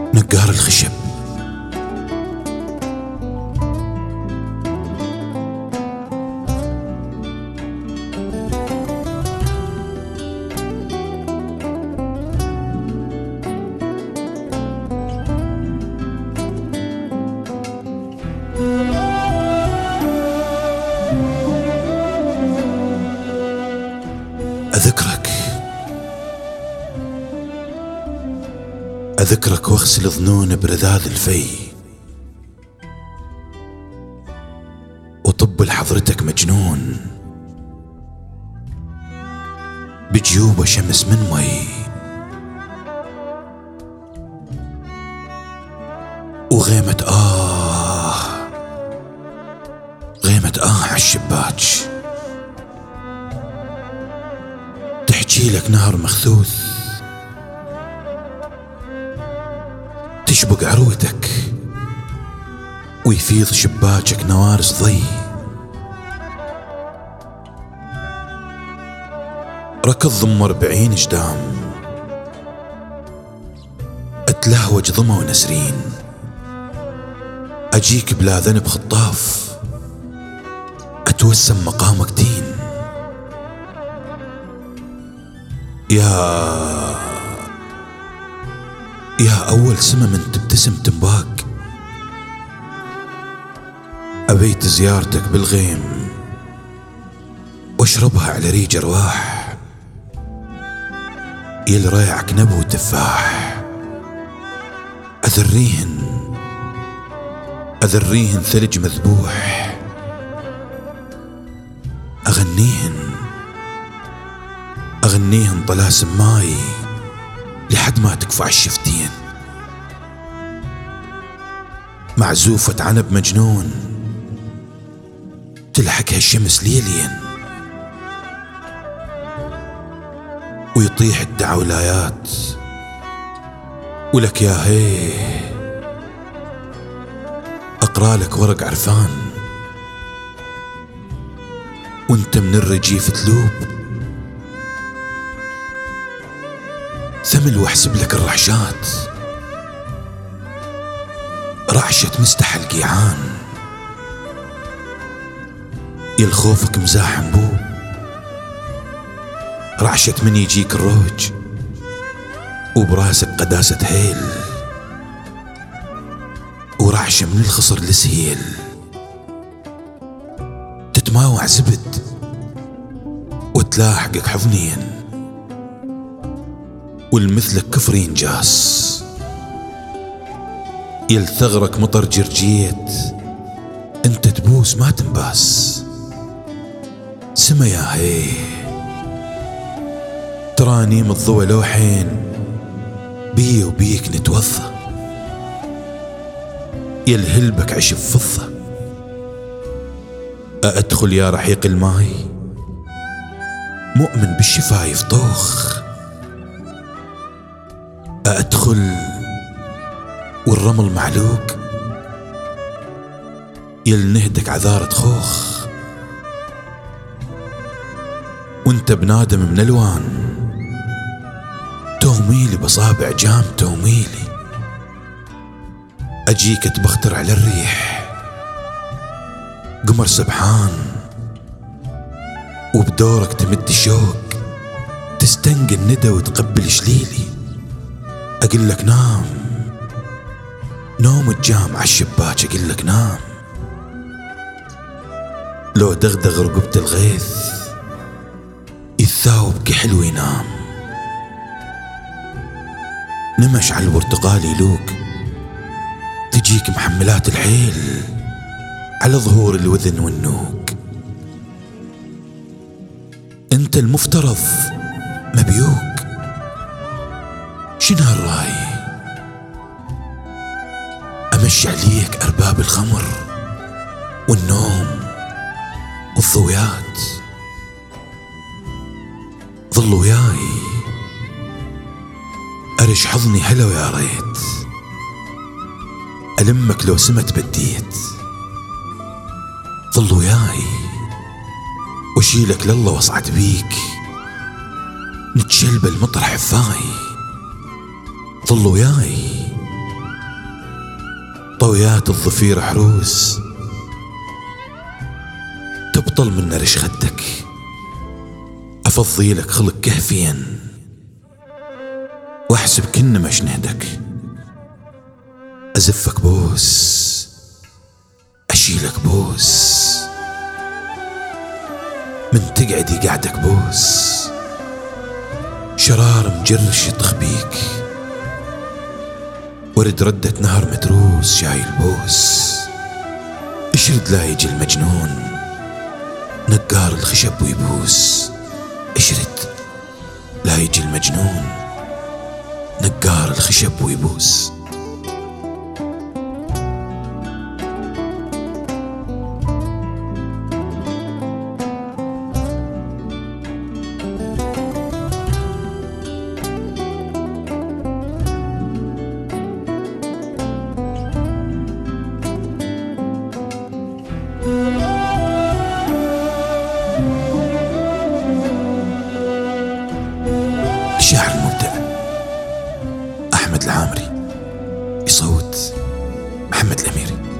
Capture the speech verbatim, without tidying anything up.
نجار الخشب. أذكرك أذكرك واغسل ظنون برذاذ الفي، وطب لحضرتك مجنون بجيوبه شمس من مي، وغيمة آه غيمة آه عالشباك تحجي لك نهر مخثوث تشبق عروتك ويفيض شباكك نوارس ضي. ركض ضم أربعين جدام أتلهوج ضمى ونسرين، أجيك بلا ذنب خطاف أتوسم مقامك دين. يا يا أول سما من تبتسم تنباك، أبيت زيارتك بالغيم واشربها على ريج أرواح، يل ريعك نبو تفاح. أذريهن أذريهن ثلج مذبوح، أغنيهن أغنيهن طلاسم ماي لحد ما تكفى الشفتين. معزوفة عنب مجنون تلحقها الشمس ليلين، ويطيح الدعولايات ولك يا هي أقرأ لك ورق عرفان وانت من الرجيف تلوب، ثمل واحسب لك الرحشات رعشة مستح القيعان. يلخوفك مزاح بوب رعشة من يجيك الروج وبراسك قداسة هيل، ورعشة من الخصر لسهيل تتماوع زبد وتلاحقك حضنين، والمثلك كفرين جاس يلثغرك مطر جرجيت انت تبوس ما تنباس. سما يا هي ترانيم الضوى لوحين بي وبيك نتوضى، يلهلبك عشب فضة. أأدخل يا رحيق الماي مؤمن بالشفايف طوخ، أأدخل والرمل معلوق يلنهدك عذارة خوخ، وانت بنادم من الوان توميلي بصابع جام توميلي. أجيك تبختر على الريح قمر سبحان، وبدورك تمد شوق تستنقي الندى وتقبل شليلي. أقول لك نام نوم الجام عالشباك، أقول لك نام لو دغدغ رقبة الغيث يثاوب كحل وينام. نمش على البرتقال يلوق تجيك محملات الحيل على ظهور الوذن والنوق. انت المفترض مبيوق شنو هالراي، امشي عليك ارباب الخمر والنوم والضويات. ظلوا وياي ارش حضني هلا ويا ريت، ألمك لو سمت بديت. ظل وياي واشيلك لله واصعد بيك نتشلبل مطرح حفاي. ظل وياي طويات الضفير حروس، تبطل من رش خدك، أفضي لك خلق كهفين واحسب كن مش نهدك. أزفك بوس أشيلك بوس، من تقعدي قعدك بوس، شرار مجرش تخبيك، ورد ردة نهر متروس شايل بوس. اشرد لا يجي المجنون نقار الخشب ويبوس، اشرد لا يجي المجنون نقار الخشب ويبوس. الشاعر المبدع أحمد العامري، بصوت محمد الأميري.